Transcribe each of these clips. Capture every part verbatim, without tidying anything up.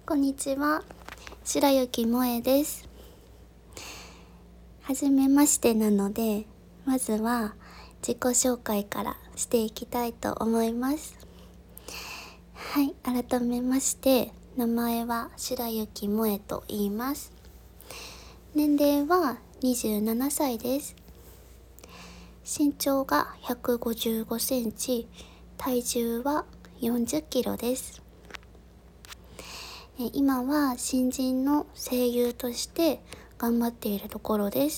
こんにちは、白雪萌えです。はじめましてなので、まずは自己紹介からしていきたいと思います。はい、改めまして名前は白雪萌えと言います。年齢はにじゅうななさいです。身長がひゃくごじゅうごセンチ、体重はよんじゅっキロです。今は新人の声優として頑張っているところです。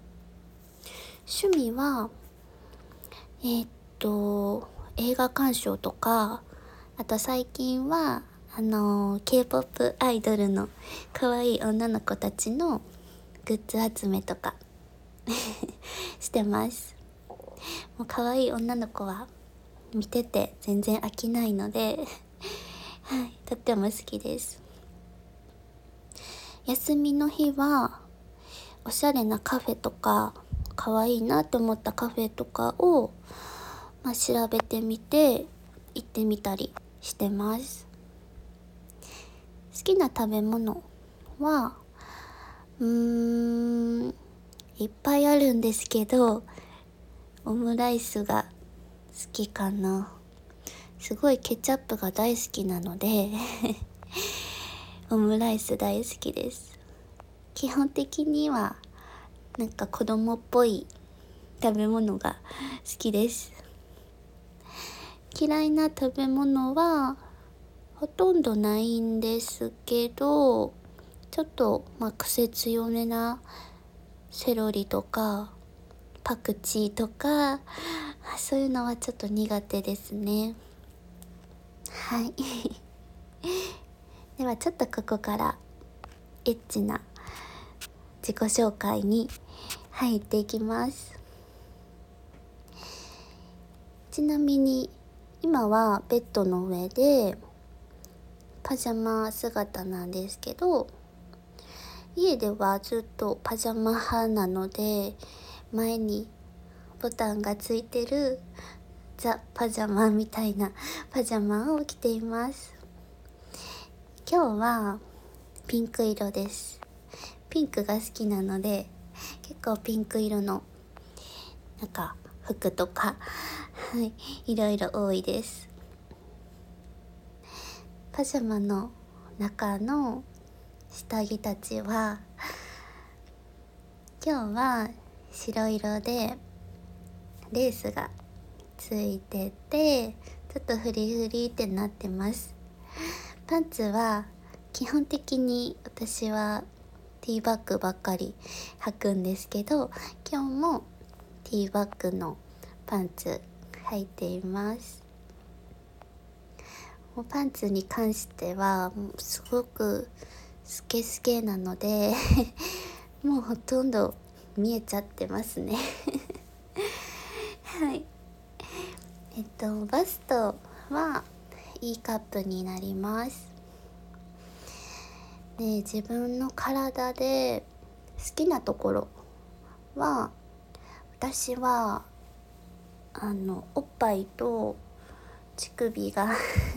趣味はえーっと映画鑑賞とか、あと最近はあの K-ポップ アイドルの可愛い女の子たちのグッズ集めとかしてます。もう可愛い女の子は見てて全然飽きないのではい、とっても好きです。休みの日はおしゃれなカフェとか、可愛いなと思ったカフェとかを、まあ、調べてみて行ってみたりしてます。好きな食べ物はうーんいっぱいあるんですけど、オムライスが好きかな。すごいケチャップが大好きなのでオムライス大好きです。基本的にはなんか子供っぽい食べ物が好きです。嫌いな食べ物はほとんどないんですけど、ちょっとまあ癖強めなセロリとかパクチーとか、そういうのはちょっと苦手ですね。はいではちょっとここからエッチな自己紹介に入っていきます。ちなみに今はベッドの上でパジャマ姿なんですけど、家ではずっとパジャマ派なので、前にボタンがついてるザ・パジャマみたいなパジャマを着ています。今日はピンク色です。ピンクが好きなので、結構ピンク色のなんか服とかはいいろいろ多いです。パジャマの中の下着たちは今日は白色でレースがついてて、ちょっとフリフリってなってます。パンツは基本的に私はティーバッグばっかり履くんですけど、今日もティーバッグのパンツ履いています。もうパンツに関してはもうすごくスケスケなのでもうほとんど見えちゃってますねはいえっとバストは E カップになります。で、自分の体で好きなところは、私はあのおっぱいと乳首が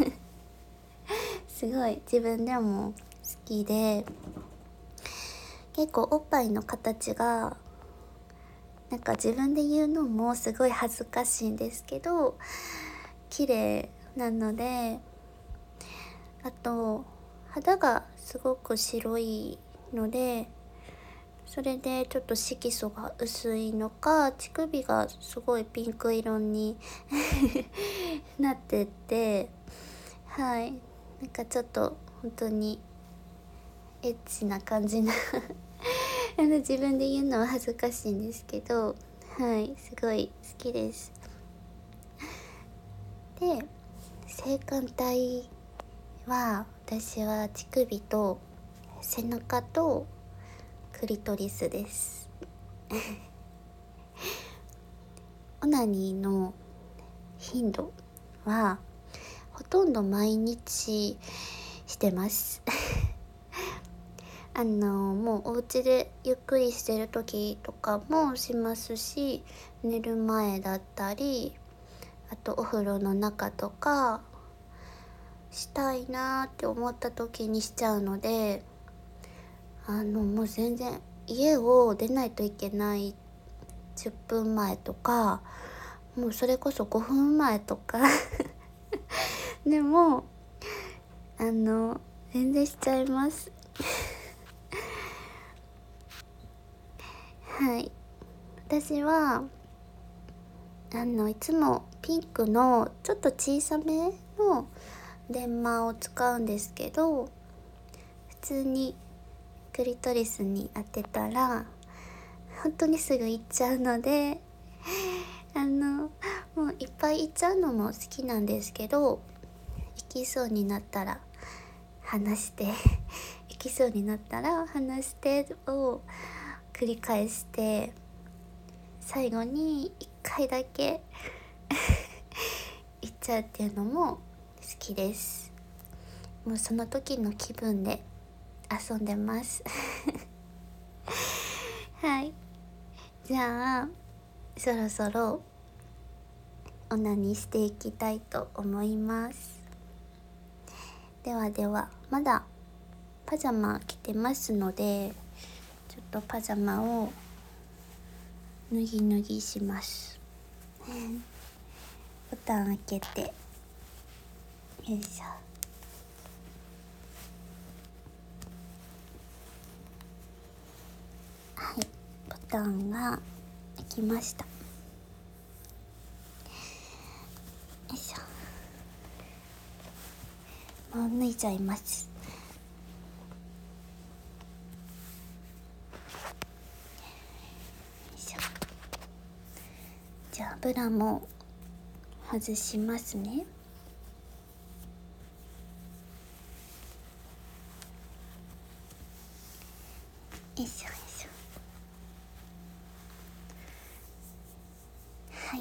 すごい自分でも好きで、結構おっぱいの形がなんか自分で言うのもすごい恥ずかしいんですけど綺麗なので、あと肌がすごく白いので、それでちょっと色素が薄いのか乳首がすごいピンク色になってて、はいなんかちょっと本当にエッチな感じなあの自分で言うのは恥ずかしいんですけど、はいすごい好きです。で、性感帯は私は乳首と背中とクリトリスですオナニーの頻度はほとんど毎日してますあのもうお家でゆっくりしてる時とかもしますし、寝る前だったり、あとお風呂の中とかしたいなって思った時にしちゃうので、あのもう全然家を出ないといけないじゅっぷんまえとか、もうそれこそごふんまえとかでもあの全然しちゃいますはい。私はあのいつもピンクのちょっと小さめの電話を使うんですけど、普通にクリトリスに当てたら本当にすぐ行っちゃうので、あのもういっぱい行っちゃうのも好きなんですけど、行きそうになったら話して行きそうになったら話してを繰り返して、最後にいっかいだけ行っちゃうっていうのも好きです。もうその時の気分で遊んでますはい。じゃあそろそろオナニーしていきたいと思います。ではでは、まだパジャマ着てますので、ちょっとパジャマを脱ぎ脱ぎしますボタン開けて、よいしょ。はい、ボタンが開きました。よいしょ。もう脱いじゃいます。よいしょ。じゃあブラも外しますね。よいしょよいしょ。はい。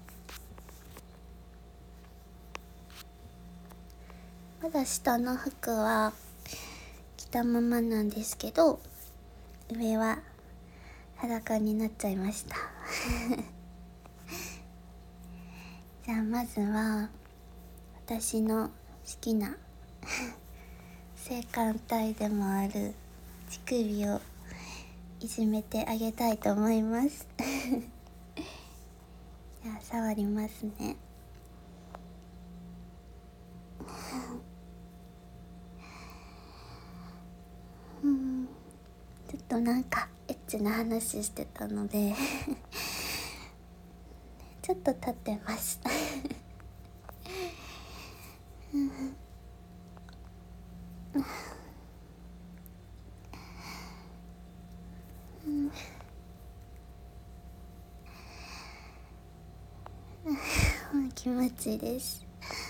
まだ下の服は着たままなんですけど、上は裸になっちゃいましたじゃあまずは私の好きな性感帯でもある乳首をいじめてあげたいと思いますじゃあ触りますねうんちょっとなんかエッチな話してたのでちょっと立ってますうんうん、気持ちいいです。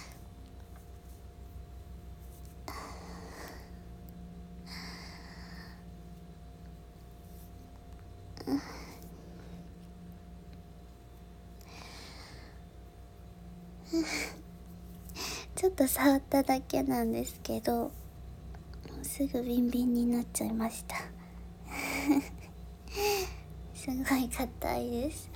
ちょっと触っただけなんですけど、すぐビンビンになっちゃいましたすごい硬いです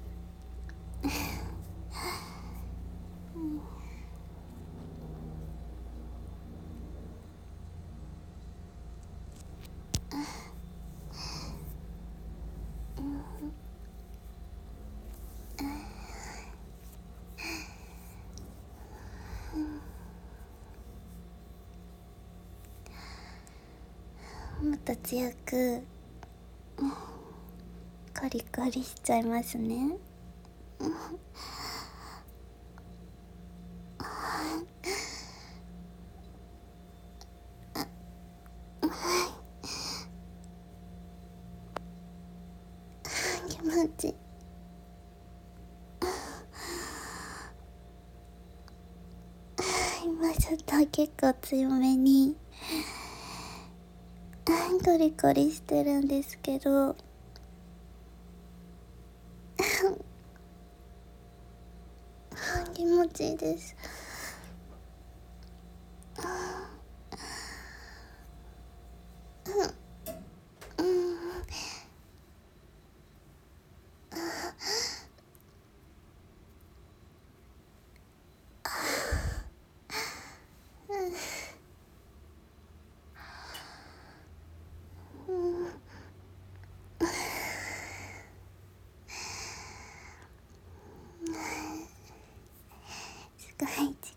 もっと強くコリコリしちゃいますね気持ちいい。今ちょっと結構強めにコリコリしてるんですけど気持ちいいです。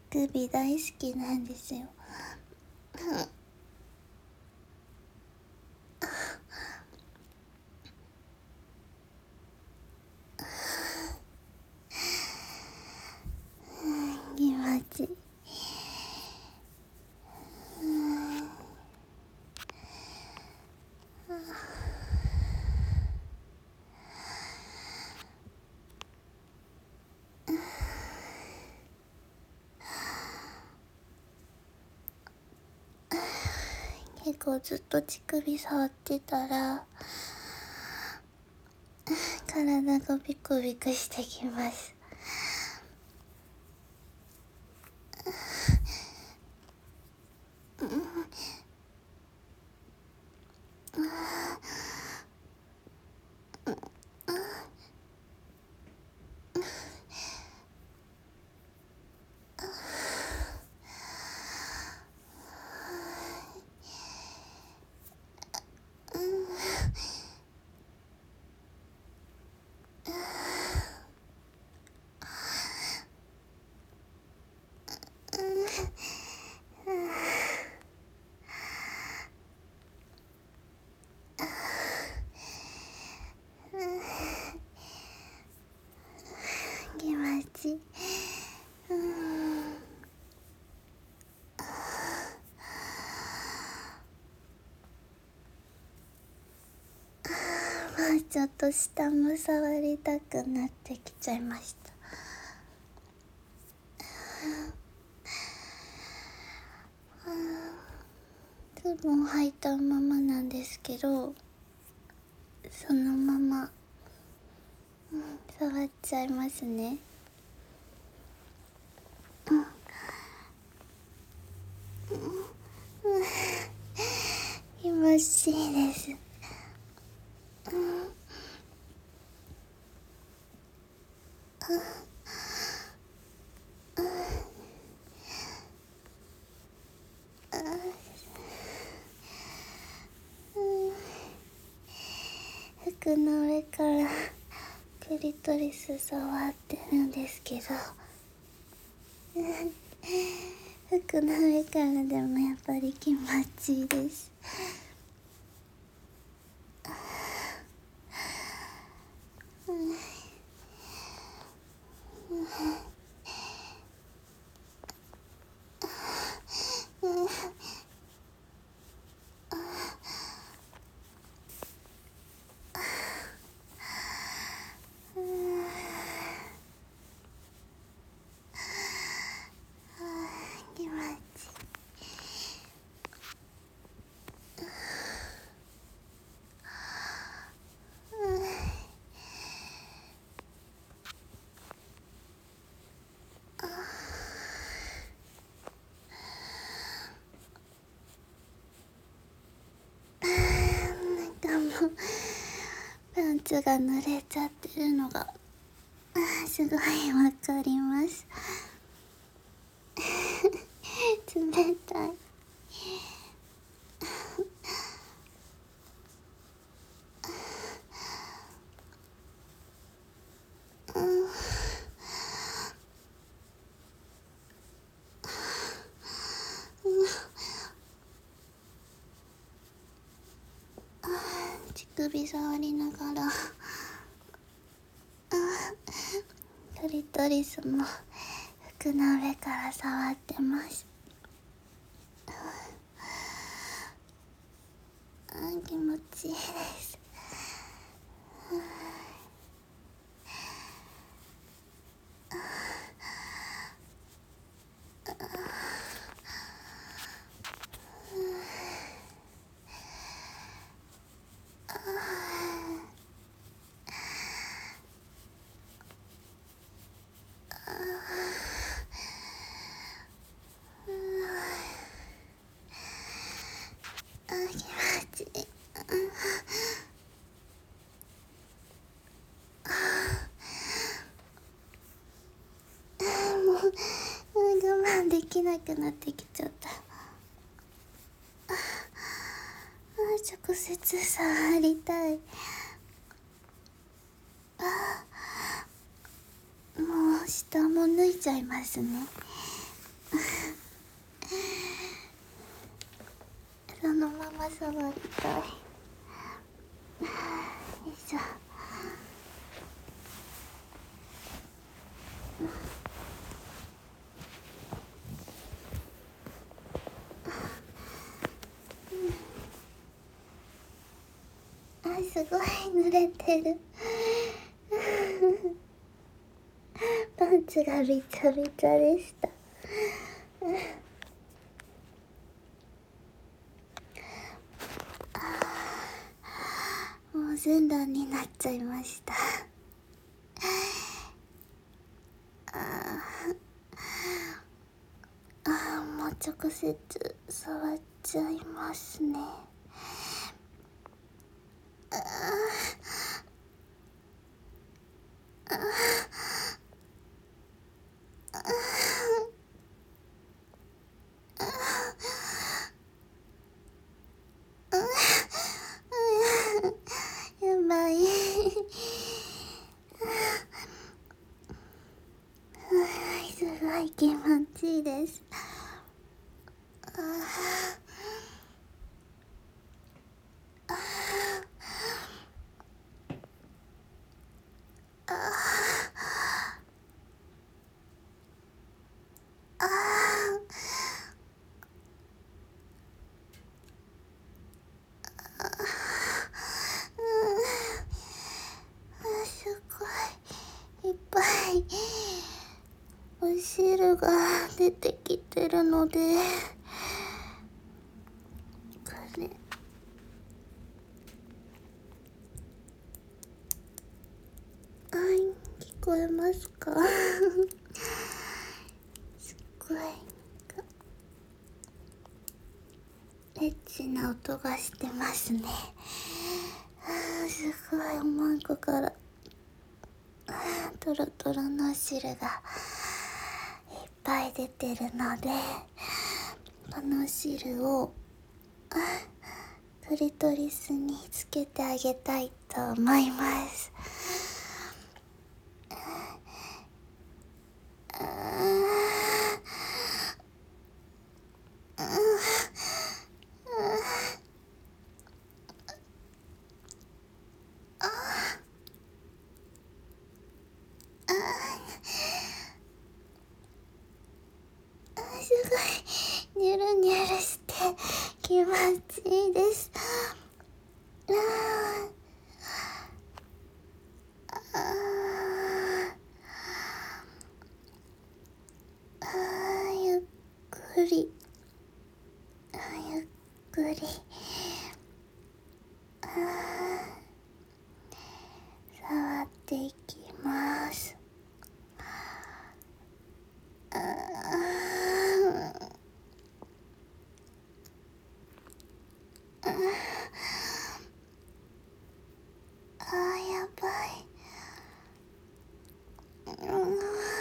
首大好きなんですよ。気持ちいい。結構ずっと乳首触ってたら体がビクビクしてきます。気持ちいい。もうちょっと下も触りたくなってきちゃいました。ズボン履いたままなんですけど、そのまま、うん、触っちゃいますね。うん、気持ちいいです。うん、服の上からクリトリス触ってるんですけど、服の上からでもやっぱり気持ちいいです。気持ちなんかもうパンツが濡れちゃってるのがすごいわかります。冷たい。乳首触りながらクリトリスも服の上から触ってます。気持ちいいです。あ、気持ちいい。もう我慢できなくなってきちゃった。直接触りたい。もう下も脱いじゃいますね。 触りたい。よいしょ。あ、すごい濡れてる。パンツがびちゃびちゃでした。もう全裸になっちゃいました。ああ、もう直接触っちゃいますね。ああやばい。すごい気持ちいいです。ああああすごいいっぱいお汁が出てきてるので、これはい、聞こえますか？すっごいエッチな音がしてますね。あー、すごいおまんこからトロトロの汁がいっぱい出てるので、この汁をクリトリスにつけてあげたいと思います。あすごいニュルニュルして気持ちいいです。あああゆっくりゆっくり触っていきます。ああやばい。うん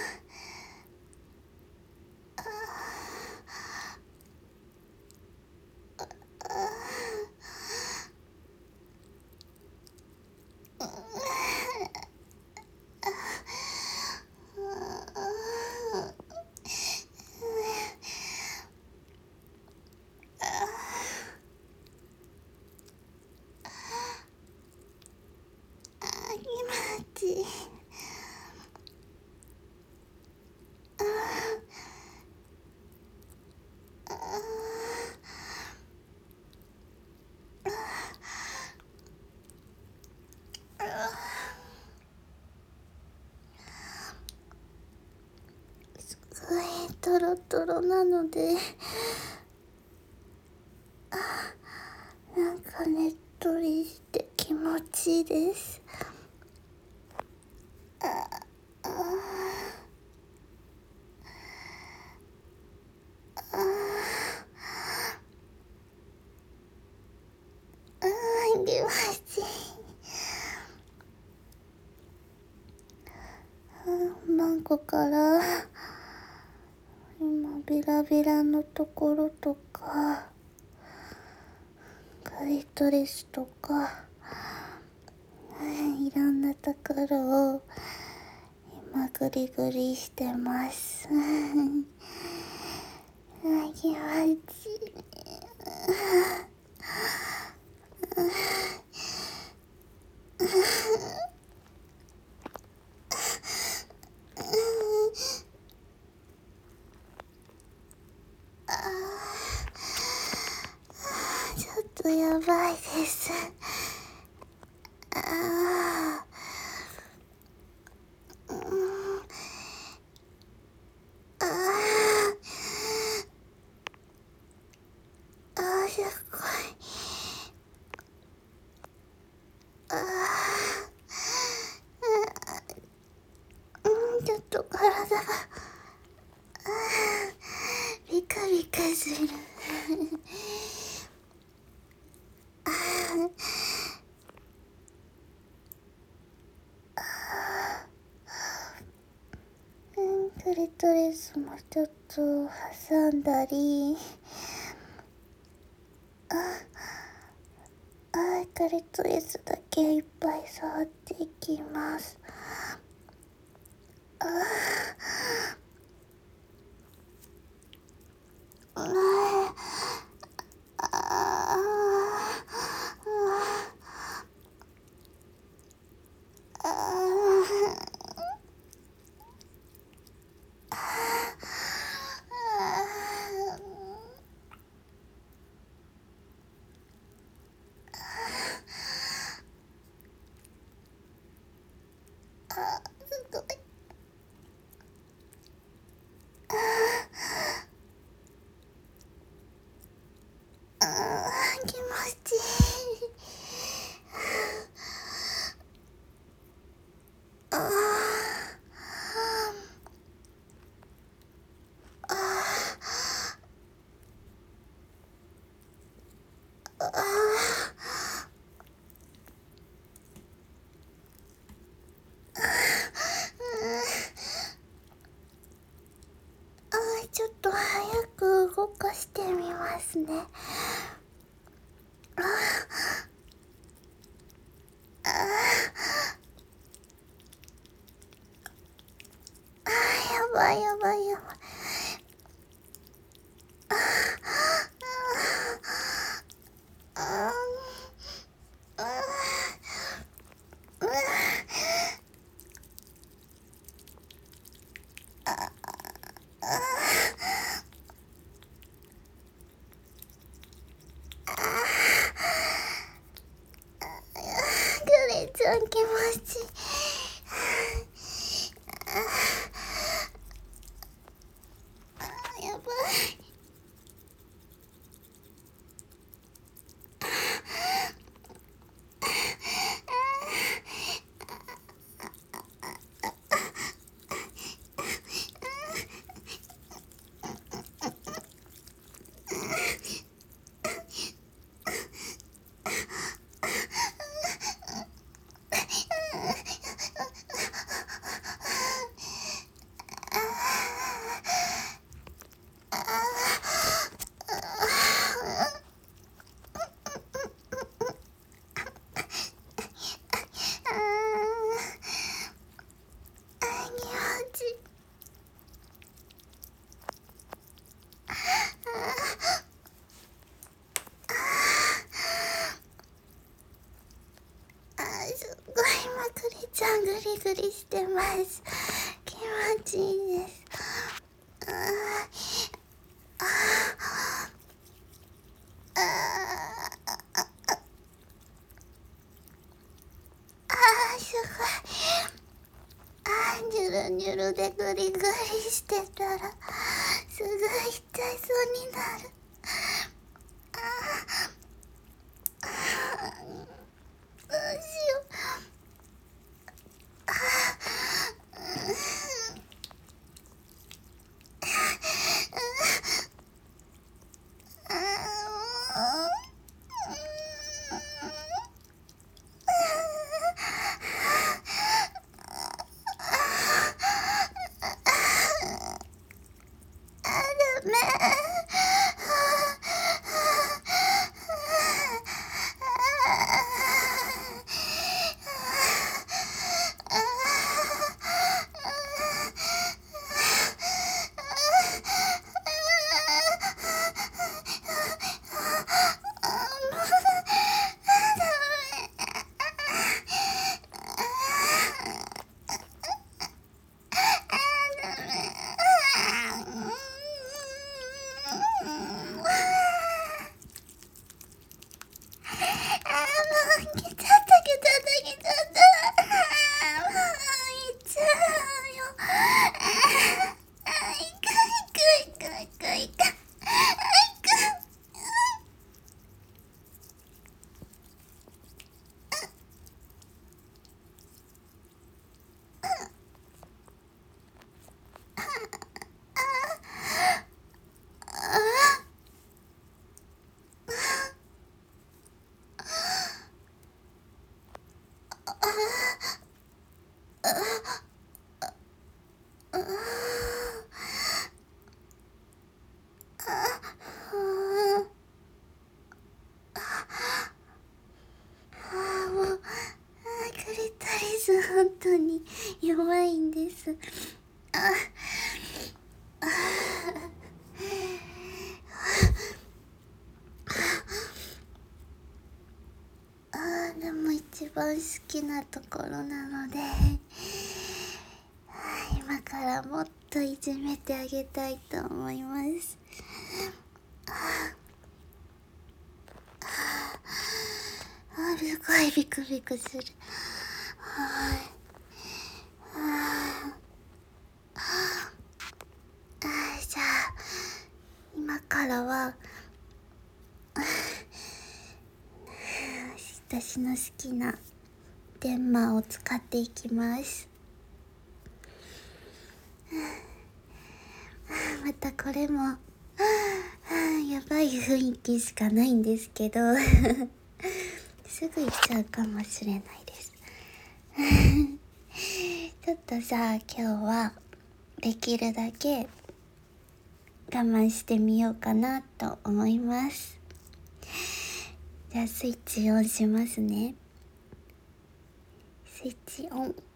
気持ちいい。すごいトロトロなので、なんかねっとりして気持ちいいです。ああああ気持ちいい。マンコから今ビラビラのところとかクリトリスとかいろんなところを今グリグリしてます。あ気持ちいい。 とやばいです。ああ、うん、ああ、ああ、すごい。ああ、うん、ちょっと体が、ああ、ビカビカする。ああ、うん、クリトリスもちょっと挟んだり、あ、あ、クリトリスだけいっぱい触っていきます。ああ、ああ、ああ、あ、すごい。ああ、気持ちいい。ああ、ああ、ああ、ああ、ちょっと早く動かしてみますね。ああ、ああ、やばいやばいやばい。ああ、ああ、うわ、グレちゃん気持ちいい。あ、やばい。ああ、あ、気持ちいい。あー、すごいまくりちゃんグリグリしてます。気持ちいいです。あー、あー、あー、あー、すごい。あー、ニュルニュルでグリグリしてたらすぐ痛いそうになる。あー、あー、どうしよう。あー、あ、ダメ。 ああ、もう、あクリトリス本当に弱いんです。あああ、でも一番好きなところなので、今からもっといじめてあげたいと思います。あ、すごいビクビクする。はい。ああ、じゃあ今からは私の好きなデンマーを使っていきます。またこれもやばい雰囲気しかないんですけどすぐ行っちゃうかもしれないですちょっとさ、今日はできるだけ我慢してみようかなと思います。じゃあスイッチオンしますね。スイッチオン。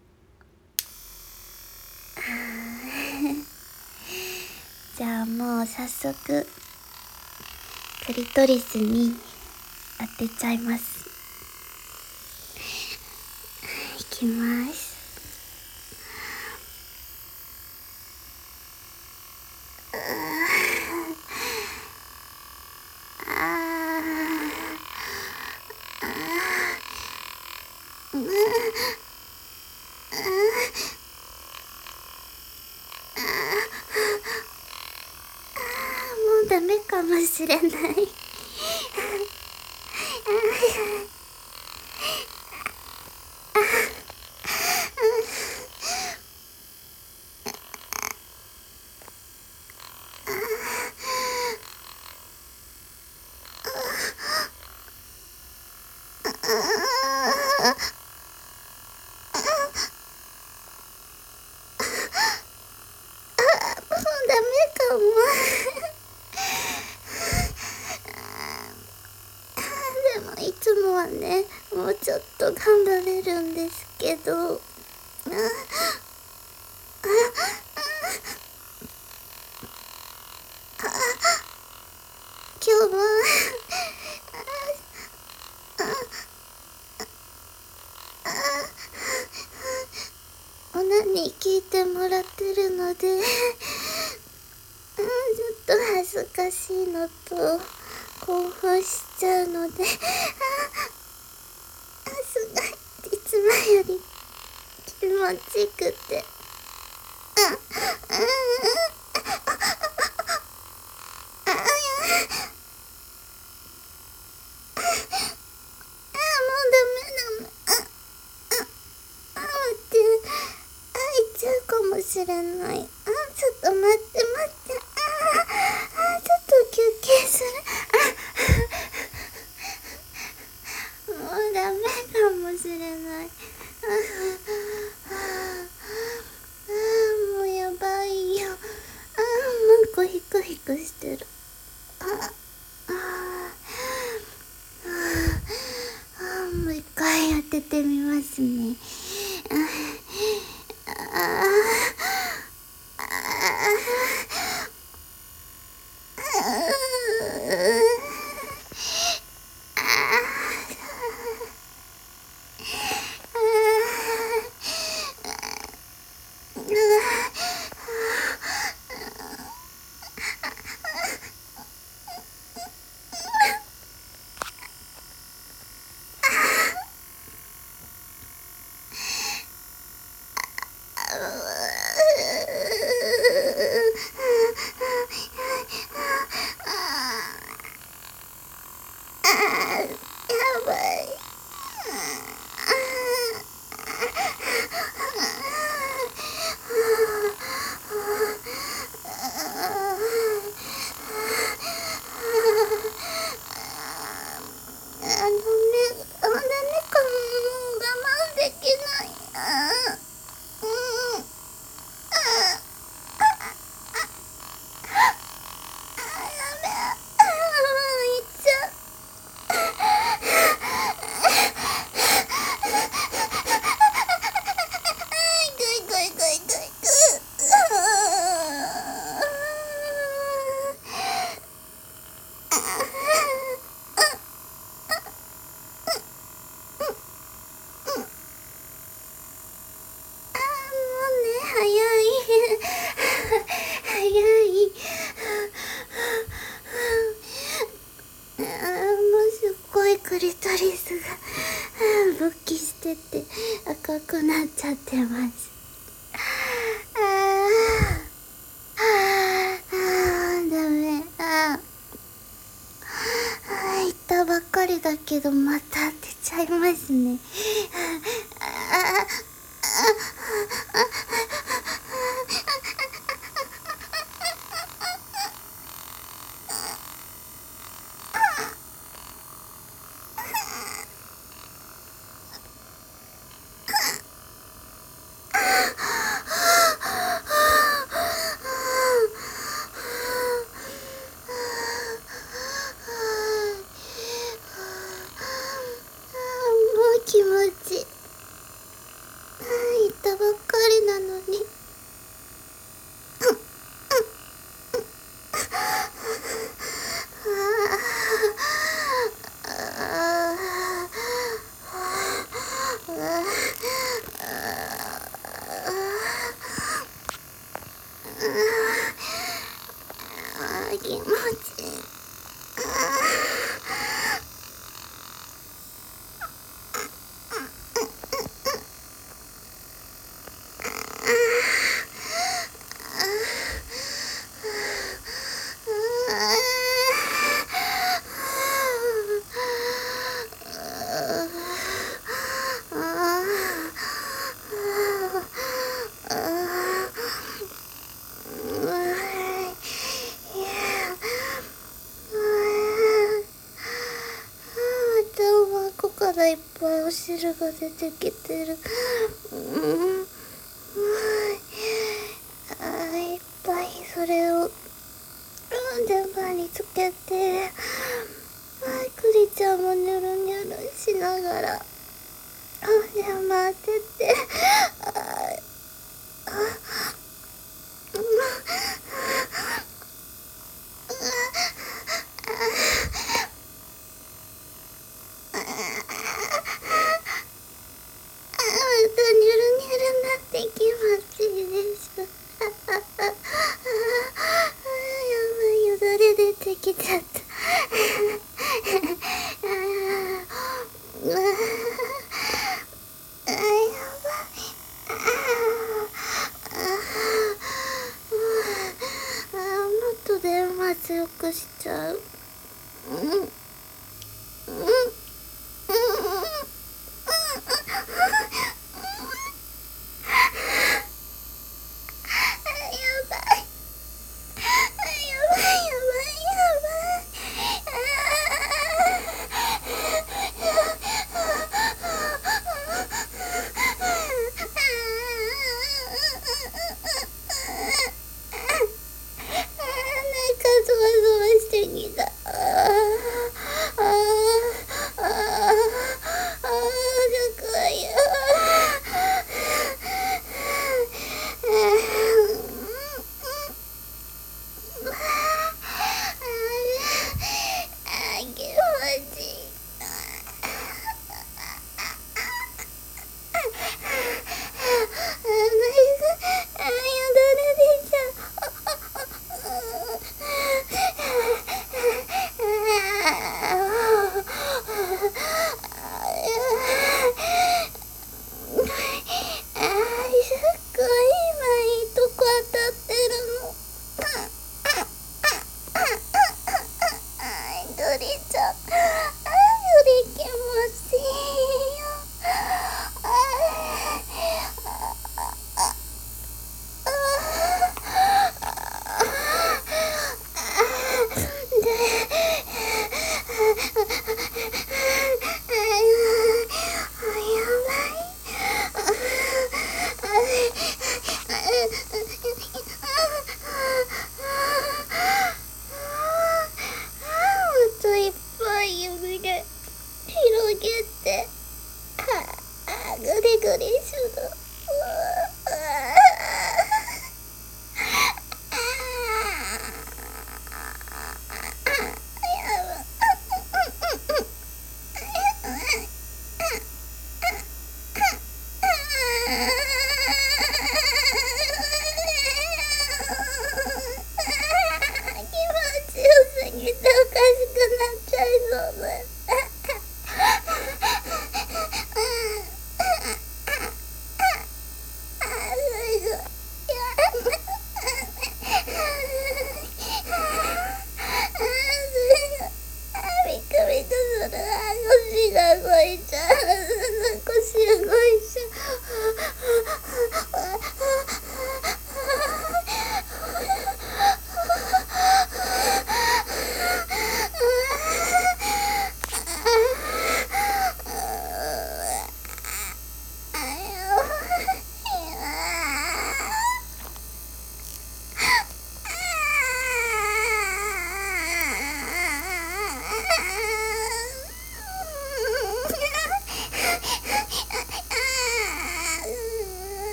じゃあもう早速クリトリスに当てちゃいます。いきます。もうダメかもしれないダメかもでもいつもはね、もうちょっと頑張れるんですけど、今日はオナに聞いてもらってるのでちょっと恥ずかしいのと興奮しちゃうので、あすごいいつもより気持ちよくて、ああもうダメダメ、あ待って、あいっちゃうかもしれない。あちょっと待って待って、ああちょっと休憩する。もうダメかもしれない。あもうやばいよ。あなんかヒクヒクしてる。あああもう一回当ててみますね。あてって赤くなっちゃってます。あーあーダメ。ああ言ったばっかりだけどまた出ちゃいますね。ああ気持ちいい。言ったばっかりなのに。気持ちいい。頭からいっぱいお汁が出てきてる。うんあいっぱいそれを電話につけて、クリちゃんもニュルニュルしながら電話当てて、ああまたニュルニュルなって気持ちいいです。ああああやばいよだれ出てきちゃった。ああやばい。あもっと電話強くしちゃう。うんうんゾワゾワしてきた。あーあーあ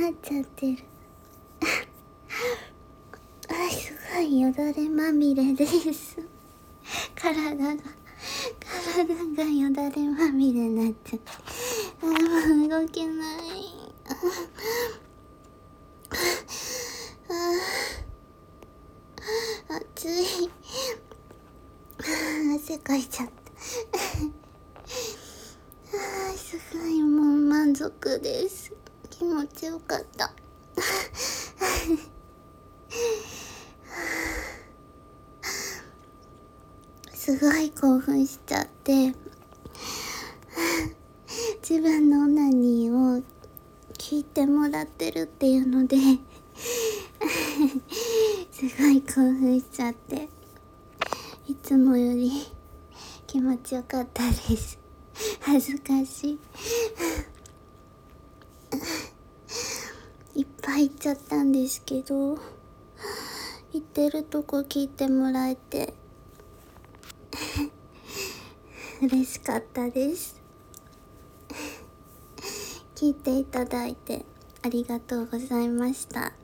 っちゃってるあ、すごいよだれまみれです体が体がよだれまみれになっちゃって、あ、もう動けないあ、暑い汗かいちゃったあ、すごい、もう満足です。気持ちよかったすごい興奮しちゃって自分のオナニーを聞いてもらってるっていうのですごい興奮しちゃって、いつもより気持ちよかったです。恥ずかしいいっぱい言っちゃったんですけど、言ってるとこ聞いてもらえて嬉しかったです聞いていただいてありがとうございました。